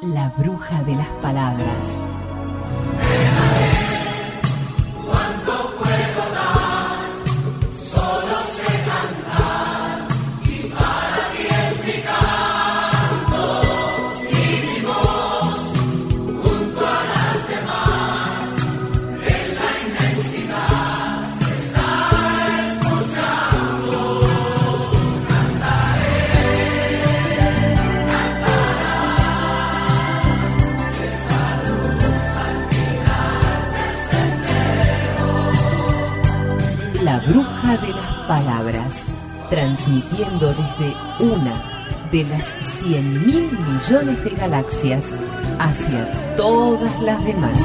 La bruja de las palabras. La bruja de las palabras, transmitiendo desde una de las 100.000 millones de galaxias hacia todas las demás.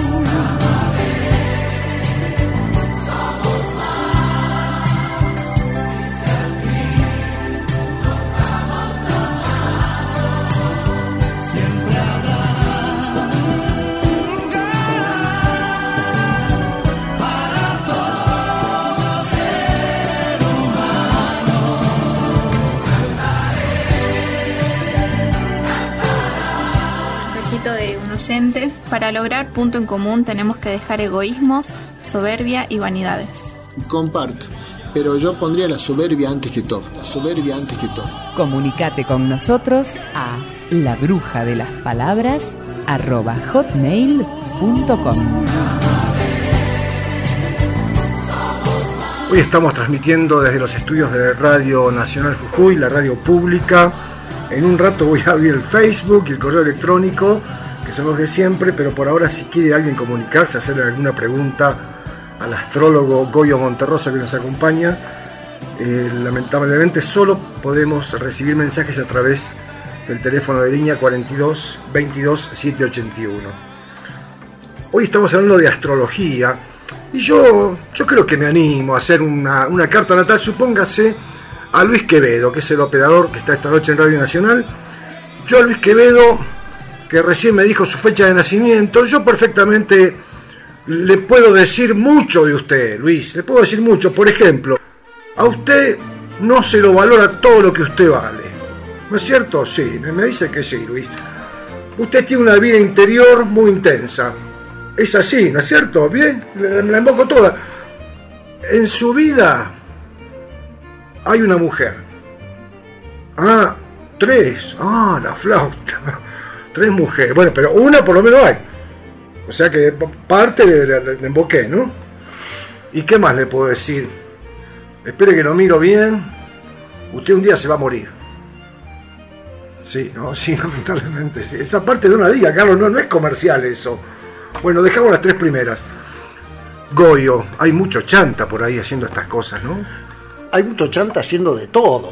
De un oyente: para lograr punto en común tenemos que dejar egoísmos, soberbia y vanidades. Comparto, pero yo pondría la soberbia antes que todo. La soberbia antes que todo. Comunicate con nosotros a labrujadelas.palabras@hotmail.com. Hoy estamos transmitiendo desde los estudios de Radio Nacional Jujuy, la radio pública. En un rato voy a abrir el Facebook y el correo electrónico, que son los de siempre, pero por ahora, si quiere alguien comunicarse, hacerle alguna pregunta al astrólogo Goyo Monterroso que nos acompaña, lamentablemente solo podemos recibir mensajes a través del teléfono de línea 42 22 781. Hoy estamos hablando de astrología y yo creo que me animo a hacer una carta natal. Supóngase a Luis Quevedo, que es el operador que está esta noche en Radio Nacional. Yo a Luis Quevedo, que recién me dijo su fecha de nacimiento, yo perfectamente le puedo decir mucho de usted, Luis, le puedo decir mucho. Por ejemplo, a usted no se lo valora todo lo que usted vale, ¿no es cierto? Sí, me dice que sí, Luis. Usted tiene una vida interior muy intensa, es así, ¿no es cierto? Bien, la invoco toda. En su vida hay una mujer. 3. La flauta. 3 mujeres. Bueno, pero una por lo menos hay. O sea que parte le emboqué, ¿no? ¿Y qué más le puedo decir? Espere que lo miro bien. Usted un día se va a morir. Sí, ¿no? Sí, lamentablemente sí. Esa parte no la diga, Carlos, no es comercial eso. Bueno, dejamos las 3 primeras. Goyo, hay mucho chanta por ahí haciendo estas cosas, ¿no? Hay mucho chanta haciendo de todo.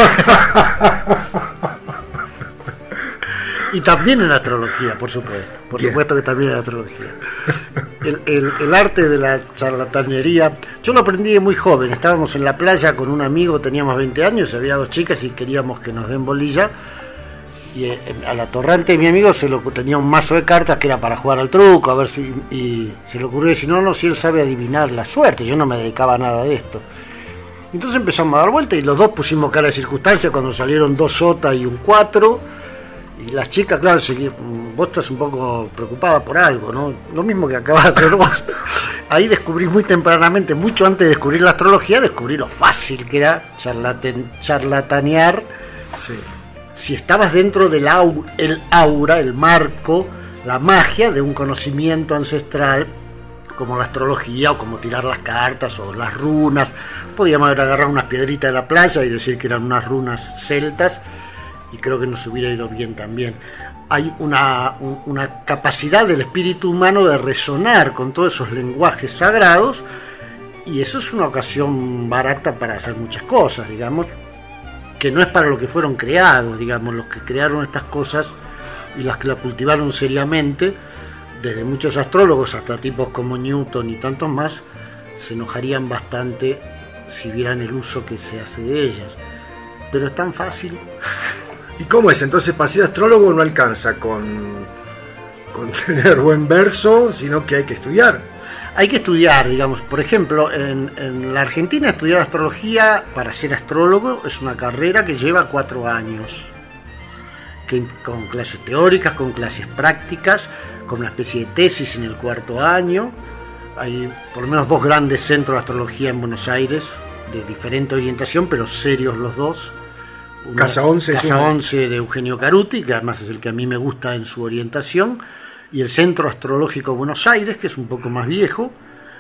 Y también en astrología, por supuesto. Por supuesto que también en astrología. El arte de la charlatanería, yo lo aprendí de muy joven. Estábamos en la playa con un amigo, teníamos 20 años, había 2 chicas y queríamos que nos den bolilla. Y al atorrante de mi amigo tenía un mazo de cartas que era para jugar al truco, a ver si. Y se le ocurrió decir, no, si él sabe adivinar la suerte. Yo no me dedicaba a nada de esto. Entonces empezamos a dar vuelta y los dos pusimos cara de circunstancia cuando salieron 2 sotas y un 4. Y las chicas, claro, vos estás un poco preocupada por algo, ¿no? Lo mismo que acabas de hacer vos. Ahí descubrí muy tempranamente, mucho antes de descubrir la astrología, descubrí lo fácil que era charlatanear. Sí. Si estabas dentro del aura, el marco, la magia de un conocimiento ancestral, como la astrología o como tirar las cartas o las runas. Podíamos haber agarrado unas piedritas de la playa y decir que eran unas runas celtas y creo que nos hubiera ido bien también. Hay una capacidad del espíritu humano de resonar con todos esos lenguajes sagrados y eso es una ocasión barata para hacer muchas cosas, digamos, que no es para lo que fueron creados, digamos, los que crearon estas cosas y las que la cultivaron seriamente, desde muchos astrólogos hasta tipos como Newton y tantos más, se enojarían bastante si vieran el uso que se hace de ellas. Pero es tan fácil. ¿Y cómo es? Entonces, para ser astrólogo no alcanza con tener buen verso, sino que hay que estudiar. Hay que estudiar, digamos. Por ejemplo, en la Argentina estudiar astrología para ser astrólogo es una carrera que lleva 4 años. con clases teóricas, con clases prácticas, con una especie de tesis en el 4º año. Hay por lo menos 2 grandes centros de astrología en Buenos Aires, de diferente orientación, pero serios los dos. Casa 11 de Eugenio Caruti, que además es el que a mí me gusta en su orientación, y el Centro Astrológico Buenos Aires, que es un poco más viejo,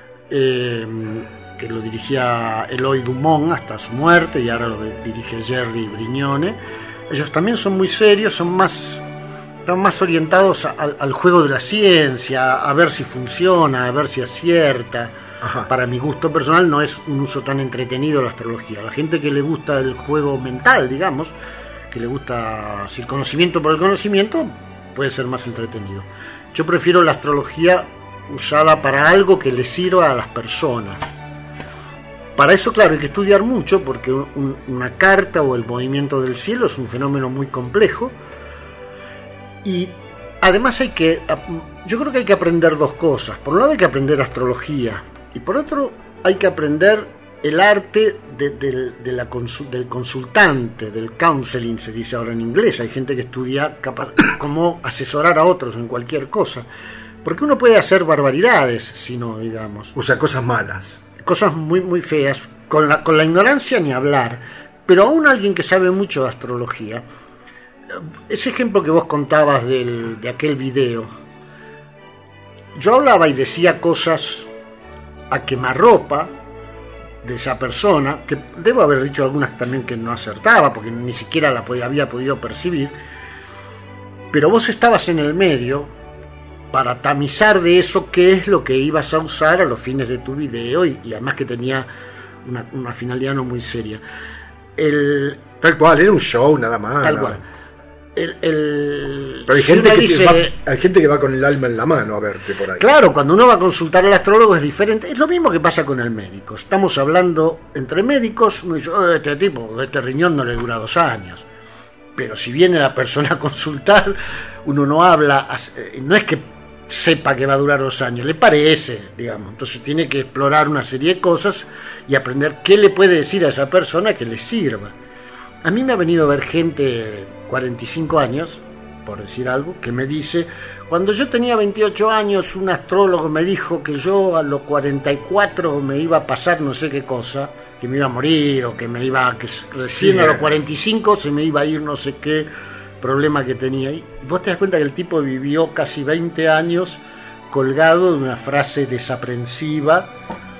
que lo dirigía Eloy Dumont hasta su muerte, y ahora lo dirige Jerry Brignone. Ellos también son muy serios, están más orientados al juego de la ciencia, a ver si funciona, a ver si acierta. Ajá. Para mi gusto personal no es un uso tan entretenido la astrología. La gente que le gusta el juego mental, digamos, que le gusta el conocimiento por el conocimiento, puede ser más entretenido. Yo prefiero la astrología usada para algo que le sirva a las personas. Para eso, claro, hay que estudiar mucho, porque una carta o el movimiento del cielo es un fenómeno muy complejo. Y además yo creo que hay que aprender 2 cosas. Por un lado hay que aprender astrología, y por otro hay que aprender el arte del consultante, del counseling, se dice ahora en inglés. Hay gente que estudia cómo asesorar a otros en cualquier cosa, porque uno puede hacer barbaridades, si no, digamos. O sea, cosas malas. Cosas muy, muy feas, con la ignorancia ni hablar. Pero aún alguien que sabe mucho de astrología, ese ejemplo que vos contabas de aquel video, yo hablaba y decía cosas a quemarropa de esa persona, que debo haber dicho algunas también que no acertaba, porque ni siquiera había podido percibir, pero vos estabas en el medio para tamizar de eso qué es lo que ibas a usar a los fines de tu video, y además que tenía una finalidad no muy seria. Tal cual, era un show nada más. Tal cual. Pero hay gente que va con el alma en la mano a verte por ahí. Claro, cuando uno va a consultar al astrólogo es diferente. Es lo mismo que pasa con el médico. Estamos hablando entre médicos, uno dice, este riñón no le dura 2 años. Pero si viene la persona a consultar, uno no habla, no es que sepa que va a durar 2 años, le parece, digamos. Entonces tiene que explorar una serie de cosas y aprender qué le puede decir a esa persona que le sirva. A mí me ha venido a ver gente de 45 años, por decir algo, que me dice, cuando yo tenía 28 años, un astrólogo me dijo que yo a los 44 me iba a pasar no sé qué cosa, que me iba a morir, o que recién a los 45 se me iba a ir no sé qué problema que tenía. Y vos te das cuenta que el tipo vivió casi 20 años colgado de una frase desaprensiva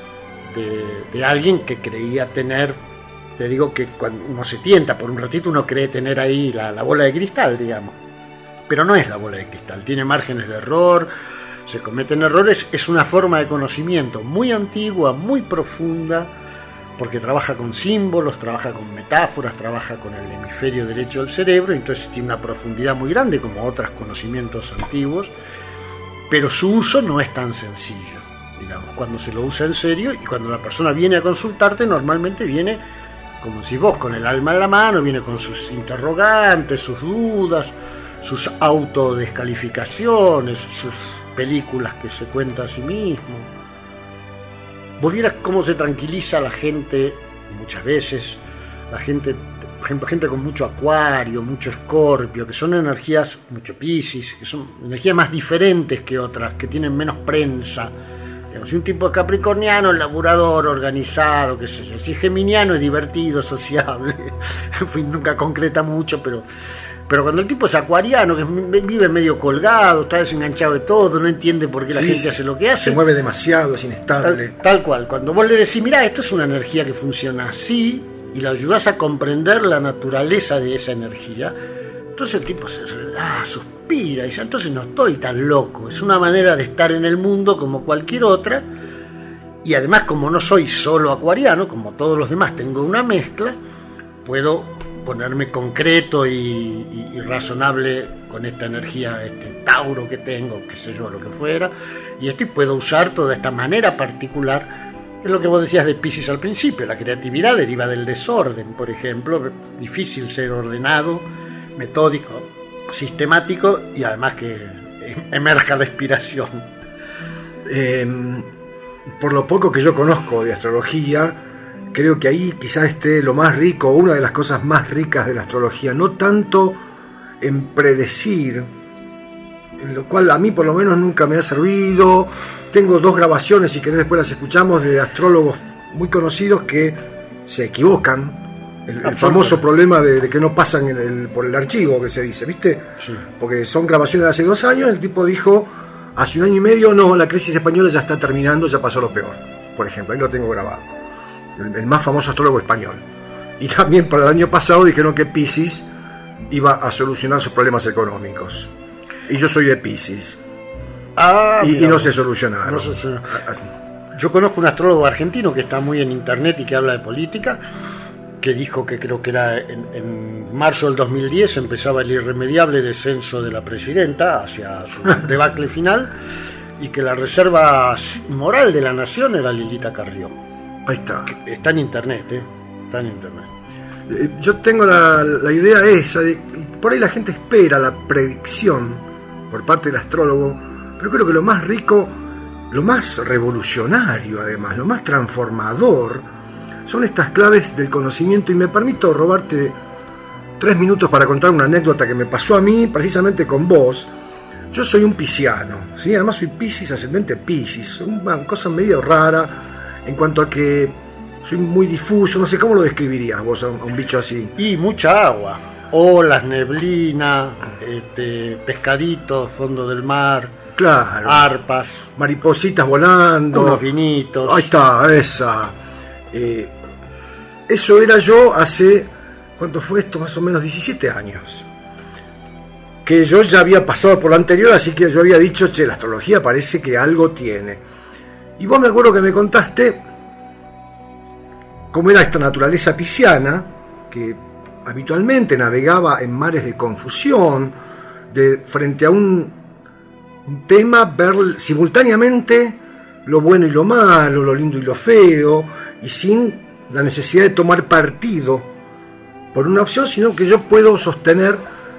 de alguien que creía tener. Te digo que cuando uno se tienta por un ratito, uno cree tener ahí la bola de cristal, digamos. Pero no es la bola de cristal, tiene márgenes de error, se cometen errores. Es una forma de conocimiento muy antigua, muy profunda, porque trabaja con símbolos, trabaja con metáforas, trabaja con el hemisferio derecho del cerebro, entonces tiene una profundidad muy grande como otros conocimientos antiguos, pero su uso no es tan sencillo, digamos, cuando se lo usa en serio. Y cuando la persona viene a consultarte, normalmente viene, como si vos, con el alma en la mano, viene con sus interrogantes, sus dudas, sus autodescalificaciones, sus películas que se cuenta a sí mismo. Vos vieras cómo se tranquiliza la gente, muchas veces, la gente, por ejemplo, gente con mucho Acuario, mucho Escorpio, que son energías, mucho Piscis, que son energías más diferentes que otras, que tienen menos prensa. Si un tipo es capricorniano, es laburador, organizado, qué sé yo. Si es geminiano, es divertido, sociable. En fin, nunca concreta mucho, pero cuando el tipo es acuariano, que vive medio colgado, está desenganchado de todo, no entiende por qué la gente hace lo que hace. Se mueve demasiado, es inestable. Tal cual. Cuando vos le decís, mirá, esto es una energía que funciona así, y le ayudás a comprender la naturaleza de esa energía, entonces el tipo se relaja, suspira y dice, entonces no estoy tan loco, es una manera de estar en el mundo como cualquier otra. Y además, como no soy solo acuariano, como todos los demás tengo una mezcla, puedo ponerme concreto y razonable con esta energía, este Tauro que tengo, qué sé yo, lo que fuera, y puedo usar toda esta manera particular. Es lo que vos decías de Piscis al principio, la creatividad deriva del desorden, por ejemplo, difícil ser ordenado, metódico, sistemático, y además que emerja la inspiración. Por lo poco que yo conozco de astrología, creo que ahí quizás esté lo más rico, una de las cosas más ricas de la astrología, no tanto en predecir, en lo cual a mí por lo menos nunca me ha servido. Tengo 2 grabaciones, si querés después las escuchamos, de astrólogos muy conocidos que se equivocan. El famoso problema de que no pasan por el archivo, que se dice, ¿viste? Sí. Porque son grabaciones de hace 2 años. El tipo dijo hace 1 año y medio, no, la crisis española ya está terminando, ya pasó lo peor. Por ejemplo, ahí lo tengo grabado. El más famoso astrólogo español. Y también para el año pasado dijeron que Piscis iba a solucionar sus problemas económicos. Y yo soy de Piscis. Y no se solucionaron. No se solucionó. Yo conozco un astrólogo argentino que está muy en internet y que habla de política, que dijo que creo que era en marzo del 2010 empezaba el irremediable descenso de la presidenta hacia su debacle final, y que la reserva moral de la nación era Lilita Carrió. Ahí está. Está en internet, está en internet. Yo tengo la idea esa, de por ahí la gente espera la predicción por parte del astrólogo, pero creo que lo más rico, lo más revolucionario además, lo más transformador, son estas claves del conocimiento. Y me permito robarte 3 minutos para contar una anécdota que me pasó a mí precisamente con vos. Yo soy un pisciano, ¿sí? Además soy Piscis, ascendente Piscis, una cosa medio rara en cuanto a que soy muy difuso, no sé cómo lo describirías vos a un bicho así. Y mucha agua, olas, neblina, pescaditos, fondo del mar, claro, arpas, maripositas volando, unos vinitos. Ahí está, esa. Eso era yo hace, ¿cuánto fue esto? Más o menos 17 años. Que yo ya había pasado por lo anterior, así que yo había dicho, che, la astrología parece que algo tiene. Y vos me acuerdo que me contaste cómo era esta naturaleza pisciana, que habitualmente navegaba en mares de confusión, frente a un tema, ver simultáneamente lo bueno y lo malo, lo lindo y lo feo, y sin la necesidad de tomar partido por una opción, sino que yo puedo sostener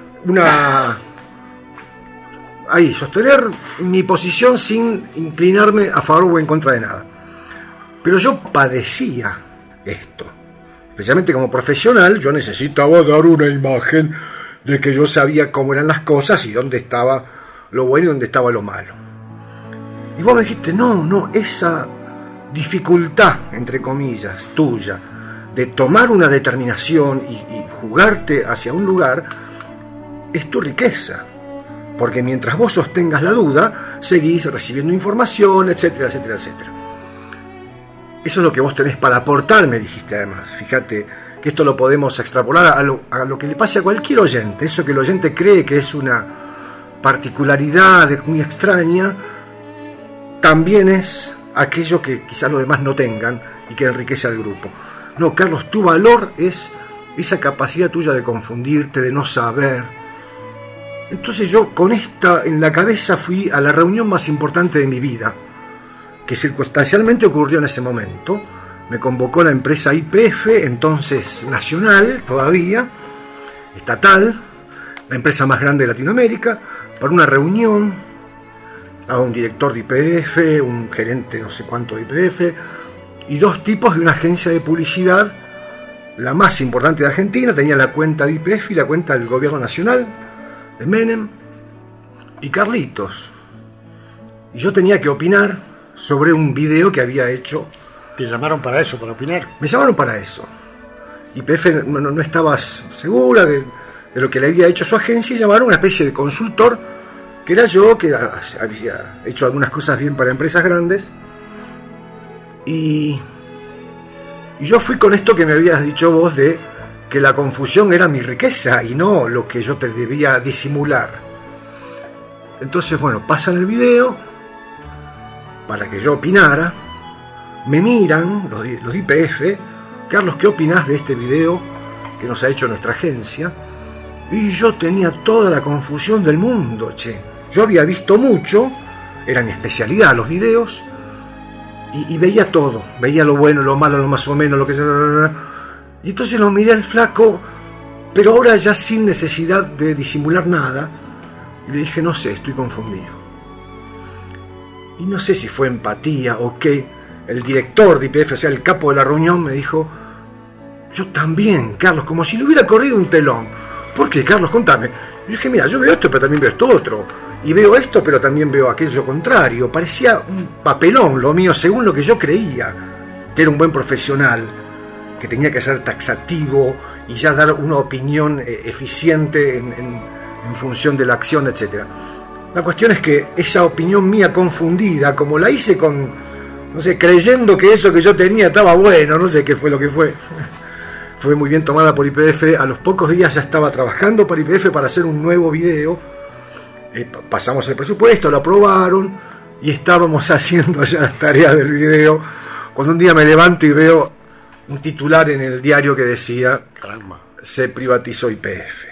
sostener mi posición sin inclinarme a favor o en contra de nada. Pero yo padecía esto, especialmente como profesional. Yo necesitaba dar una imagen de que yo sabía cómo eran las cosas y dónde estaba lo bueno y dónde estaba lo malo. Y vos me dijiste, no, esa dificultad, entre comillas, tuya, de tomar una determinación y jugarte hacia un lugar, es tu riqueza. Porque mientras vos sostengas la duda, seguís recibiendo información, etcétera, etcétera, etcétera. Eso es lo que vos tenés para aportar, me dijiste además. Fíjate que esto lo podemos extrapolar a lo que le pase a cualquier oyente. Eso que el oyente cree que es una particularidad muy extraña, también es aquello que quizás los demás no tengan y que enriquece al grupo. No, Carlos, tu valor es esa capacidad tuya de confundirte, de no saber. Entonces yo con esta en la cabeza fui a la reunión más importante de mi vida, que circunstancialmente ocurrió en ese momento. Me convocó la empresa YPF, entonces nacional todavía, estatal, la empresa más grande de Latinoamérica, para una reunión a un director de YPF, un gerente no sé cuánto de YPF, y 2 tipos de una agencia de publicidad, la más importante de Argentina. Tenía la cuenta de YPF y la cuenta del gobierno nacional, de Menem, y Carlitos. Y yo tenía que opinar sobre un video que había hecho. ¿Te llamaron para eso, para opinar? Me llamaron para eso. YPF no estaba segura de lo que le había hecho su agencia, y llamaron a una especie de consultor, que era yo, que había hecho algunas cosas bien para empresas grandes. Y yo fui con esto que me habías dicho vos, de que la confusión era mi riqueza y no lo que yo te debía disimular. Entonces, bueno, pasan el video para que yo opinara. Me miran los YPF, Carlos, ¿qué opinás de este video que nos ha hecho nuestra agencia? Y yo tenía toda la confusión del mundo, che. Yo había visto mucho, era mi especialidad los videos, y veía todo, veía lo bueno, lo malo, lo más o menos, lo que sea. Y entonces lo miré al flaco, pero ahora ya sin necesidad de disimular nada, y le dije, no sé, estoy confundido. Y no sé si fue empatía o qué, el director de YPF, o sea, el capo de la reunión, me dijo, yo también, Carlos, como si le hubiera corrido un telón. ¿Por qué, Carlos? Contame. Y dije, mira, yo veo esto, pero también veo esto otro. Y veo esto, pero también veo aquello contrario. Parecía un papelón lo mío, según lo que yo creía, que era un buen profesional, que tenía que ser taxativo y ya dar una opinión eficiente en función de la acción, etc. La cuestión es que esa opinión mía confundida, como la hice con, no sé, creyendo que eso que yo tenía estaba bueno, no sé qué fue lo que fue, fue muy bien tomada por YPF. A los pocos días ya estaba trabajando para YPF para hacer un nuevo video. Pasamos el presupuesto, lo aprobaron y estábamos haciendo ya las tareas del video, cuando un día me levanto y veo un titular en el diario que decía: se privatizó YPF.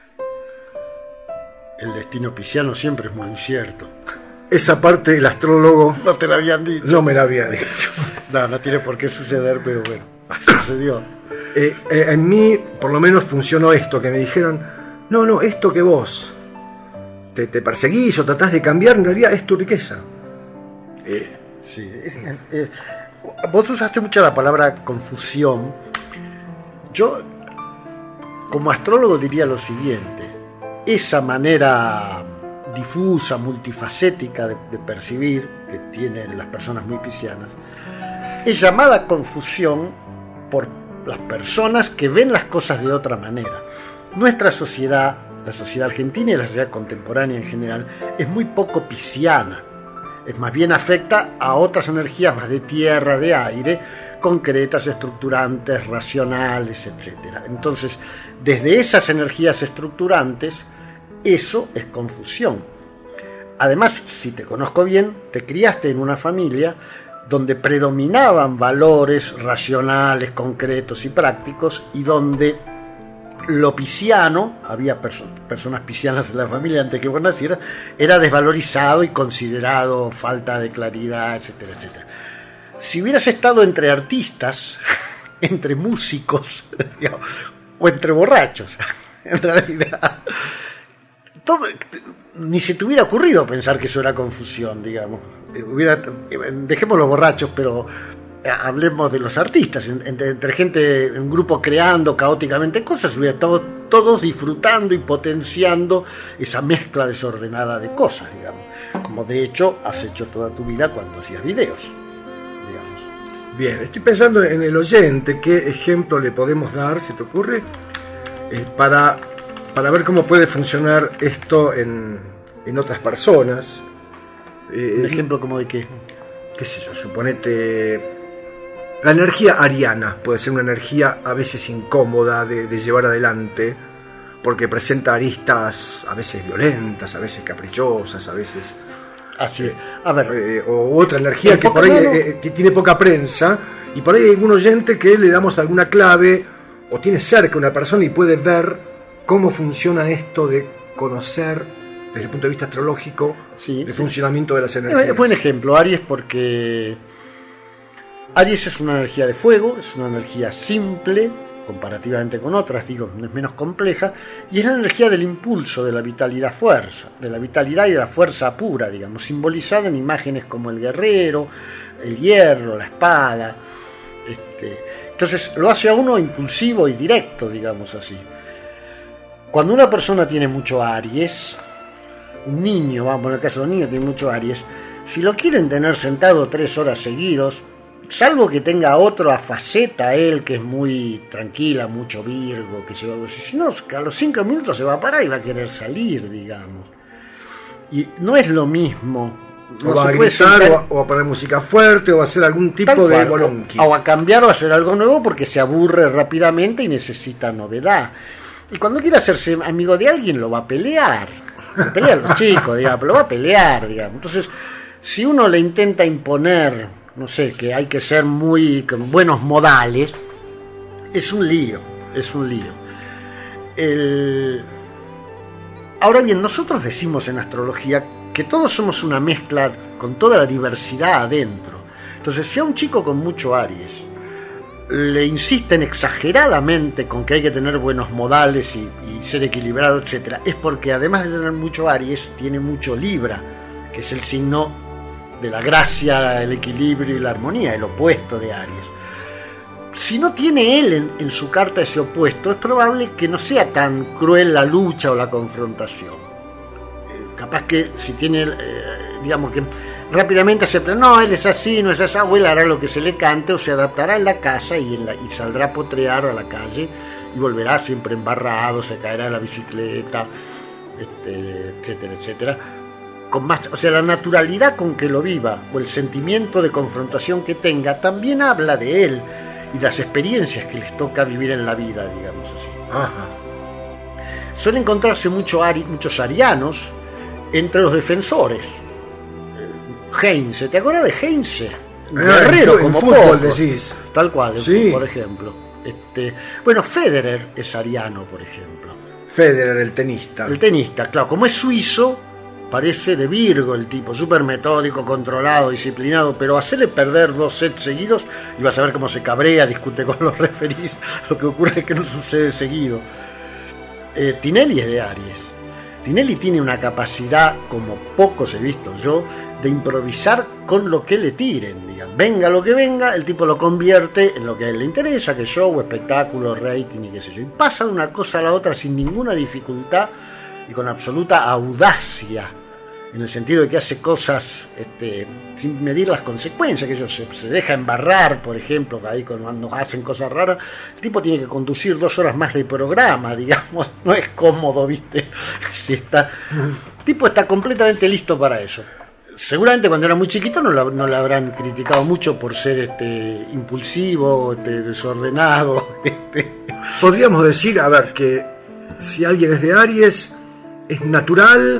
El destino pisciano siempre es muy incierto. Esa parte el astrólogo no te la habían dicho. No me la había dicho. No tiene por qué suceder, pero bueno, sucedió. En mí por lo menos funcionó esto, que me dijeron: no, esto que vos te perseguís o tratás de cambiar, en realidad es tu riqueza. Sí, vos usaste mucho la palabra confusión. Yo, como astrólogo, diría lo siguiente: esa manera difusa, multifacética de percibir que tienen las personas muy piscianas es llamada confusión por las personas que ven las cosas de otra manera. Nuestra sociedad, la sociedad argentina y la sociedad contemporánea en general, es muy poco pisciana. Es más bien afecta a otras energías más de tierra, de aire, concretas, estructurantes, racionales, etc. Entonces, desde esas energías estructurantes, eso es confusión. Además, si te conozco bien, te criaste en una familia donde predominaban valores racionales, concretos y prácticos, y donde lo pisciano, había personas piscianas en la familia antes que vos nacieras, era desvalorizado y considerado falta de claridad, etcétera, etcétera. Si hubieras estado entre artistas, entre músicos, digamos, o entre borrachos, en realidad, ni se te hubiera ocurrido pensar que eso era confusión, digamos. Dejemos los borrachos, pero hablemos de los artistas, entre gente, un grupo creando caóticamente cosas, hubiera estado todos disfrutando y potenciando esa mezcla desordenada de cosas, digamos, como de hecho has hecho toda tu vida cuando hacías videos, digamos. Bien, estoy pensando en el oyente, ¿qué ejemplo le podemos dar, se te ocurre, para ver cómo puede funcionar esto en otras personas? ¿Un ejemplo como de qué? Qué sé yo, suponete. La energía ariana puede ser una energía a veces incómoda de llevar adelante, porque presenta aristas a veces violentas, a veces caprichosas, a veces... Así, a ver, o otra energía que por ahí que tiene poca prensa, y por ahí hay algún oyente que le damos alguna clave, o tiene cerca una persona y puede ver cómo funciona esto de conocer desde el punto de vista astrológico el funcionamiento de las energías. Buen ejemplo, Aries, porque Aries es una energía de fuego, es una energía simple comparativamente con otras, digo, es menos compleja, y es la energía del impulso, de la vitalidad fuerza, de la vitalidad y de la fuerza pura, digamos, simbolizada en imágenes como el guerrero, el hierro, la espada. Entonces lo hace a uno impulsivo y directo, digamos así. Cuando una persona tiene mucho Aries, un niño, vamos, en el caso de los niños tiene mucho Aries, si lo quieren tener sentado 3 horas seguidos, salvo que tenga otra faceta él que es muy tranquila, mucho Virgo, que se va, si no, a los 5 minutos se va a parar y va a querer salir, digamos. Y no es lo mismo. No, o va a gritar, o a poner música fuerte, o a hacer algún tipo de bolonqui. O a cambiar o a hacer algo nuevo porque se aburre rápidamente y necesita novedad. Y cuando quiere hacerse amigo de alguien lo va a pelear. Lo pelean los chicos, digamos, pero lo va a pelear, digamos. Entonces, si uno le intenta imponer, no sé, que hay que ser muy con buenos modales, es un lío, es un lío. Ahora bien, nosotros decimos en astrología que todos somos una mezcla con toda la diversidad adentro. Entonces, si a un chico con mucho Aries le insisten exageradamente con que hay que tener buenos modales y ser equilibrado, etcétera, es porque además de tener mucho Aries, tiene mucho Libra, que es el signo de la gracia, el equilibrio y la armonía, el opuesto de Aries. si no tiene él en su carta ese opuesto, es probable que no sea tan cruel la lucha o la confrontación. Capaz que si tiene, digamos que rápidamente acepta, no, él es así, no es así, o él hará lo que se le cante, o se adaptará en la casa y saldrá a potrear a la calle y volverá siempre embarrado, se caerá de la bicicleta, etcétera, etcétera. Con más, o sea, la naturalidad con que lo viva o el sentimiento de confrontación que tenga también habla de él y las experiencias que les toca vivir en la vida, digamos así. Ajá. Suelen encontrarse muchos arianos entre los defensores. Heinze, ¿te acuerdas de Heinze? Guerrero como fútbol, pocos. decís. Tal cual, Sí. por ejemplo. Bueno, Federer es ariano, por ejemplo. Federer, el tenista. El tenista, claro, como es suizo, parece de Virgo el tipo, súper metódico, controlado, disciplinado, pero hacerle perder 2 sets seguidos y vas a ver cómo se cabrea, discute con los referís. Lo que ocurre es que no sucede seguido. Tinelli es de Aries. Tinelli tiene una capacidad, como pocos he visto yo, de improvisar con lo que le tiren. Digan, venga lo que venga, el tipo lo convierte en lo que a él le interesa, que show, espectáculo, rating y qué sé yo. Y pasa de una cosa a la otra sin ninguna dificultad y con absoluta audacia, en el sentido de que hace cosas sin medir las consecuencias, que ellos se deja embarrar, por ejemplo, ahí cuando hacen cosas raras, el tipo tiene que conducir 2 horas más de programa, digamos, no es cómodo, ¿viste? Si el tipo está completamente listo para eso. Seguramente cuando era muy chiquito no le habrán criticado mucho por ser impulsivo, desordenado. Podríamos decir, a ver, que si alguien es de Aries, es natural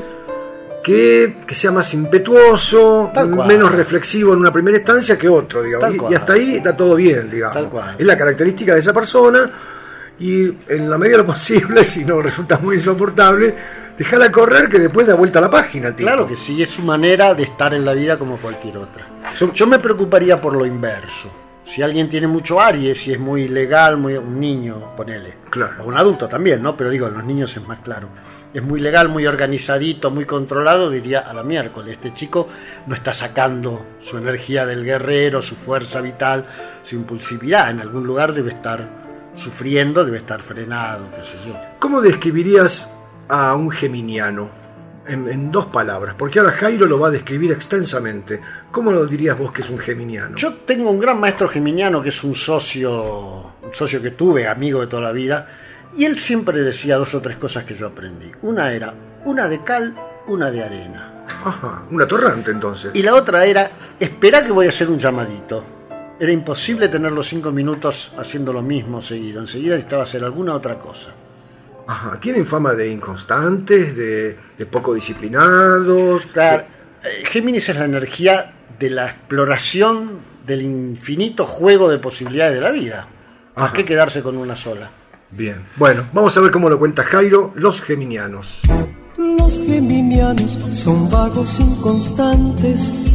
que sea más impetuoso, menos reflexivo en una primera instancia que otro, digamos. Y hasta ahí está todo bien, digamos. Es la característica de esa persona y en la medida de lo posible, si no resulta muy insoportable, déjala correr, que después da vuelta a la página. Tipo. Claro que sí, es su manera de estar en la vida como cualquier otra. Yo me preocuparía por lo inverso. Si alguien tiene mucho Aries, si es muy legal, un niño, ponele. Claro. O un adulto también, ¿no? Pero digo, los niños es más claro. Es muy legal, muy organizadito, muy controlado, diría a la miércoles. Este chico no está sacando su energía del guerrero, su fuerza vital, su impulsividad. En algún lugar debe estar sufriendo, debe estar frenado, qué sé yo. ¿Cómo describirías a un geminiano? En 2 palabras, porque ahora Jairo lo va a describir extensamente. ¿Cómo lo dirías vos que es un geminiano? Yo tengo un gran maestro geminiano que es un socio que tuve, amigo de toda la vida, y él siempre decía 2 o 3 cosas que yo aprendí. Una era, una de cal, una de arena. Ajá, un atorrante entonces. Y la otra era, espera que voy a hacer un llamadito. Era imposible tener los 5 minutos haciendo lo mismo seguido. Enseguida necesitaba hacer alguna otra cosa. Ajá, tienen fama de inconstantes, de poco disciplinados. Claro, Géminis es la energía de la exploración del infinito juego de posibilidades de la vida. ¿Por qué quedarse con una sola? Bien, bueno, vamos a ver cómo lo cuenta Jairo, los geminianos. Los geminianos son vagos inconstantes,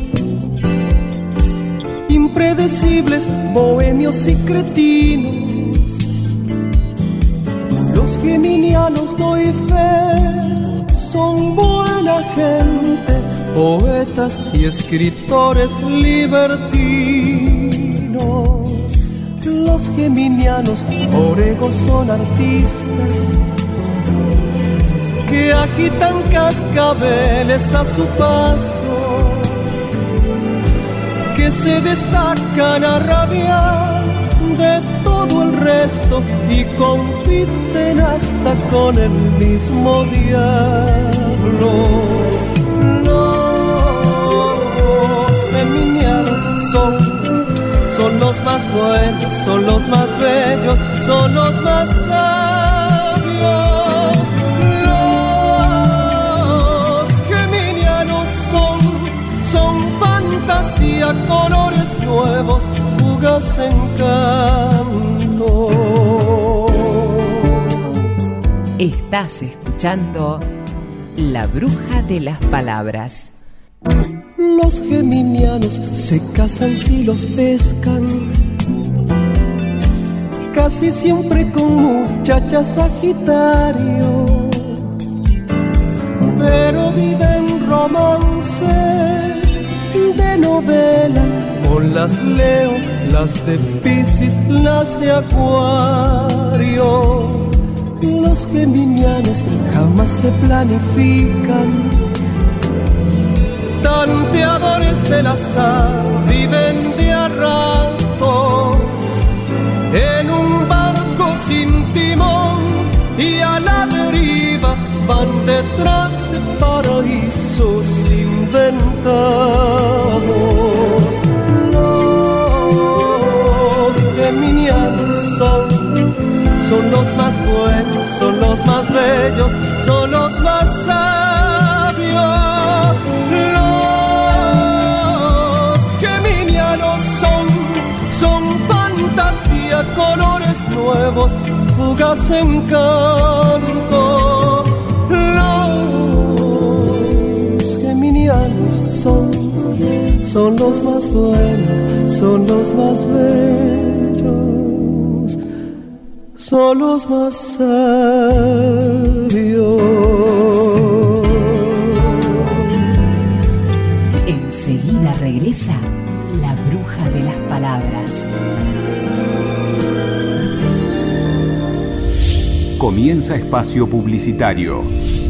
impredecibles, bohemios y cretinos. Los geminianos, doy fe, son buena gente, poetas y escritores libertinos. Los geminianos, oregos, son artistas que agitan cascabeles a su paso, que se destacan a rabiar de todo el resto y compiten hasta con el mismo diablo. Los geminianos son los más buenos, son los más bellos, son los más sabios. Los geminianos son fantasía, colores nuevos, fugaz encanto. Estás escuchando La Bruja de las Palabras. Los geminianos se casan si los pescan, casi siempre con muchachas Sagitario, pero viven romances de novela o las leo, las de Piscis, las de Acuario. Los geminianos jamás se planifican, tanteadores del azar, viven de a ratos en un barco sin timón y a la deriva van detrás de paraísos inventados. Los geminianos son los más buenos, son los más bellos, son los más sabios. Los geminianos son fantasía, colores nuevos, fugaz encanto. Los geminianos son los más buenos, son los más bellos, son los más sabios. Enseguida regresa la bruja de las palabras. Comienza espacio publicitario.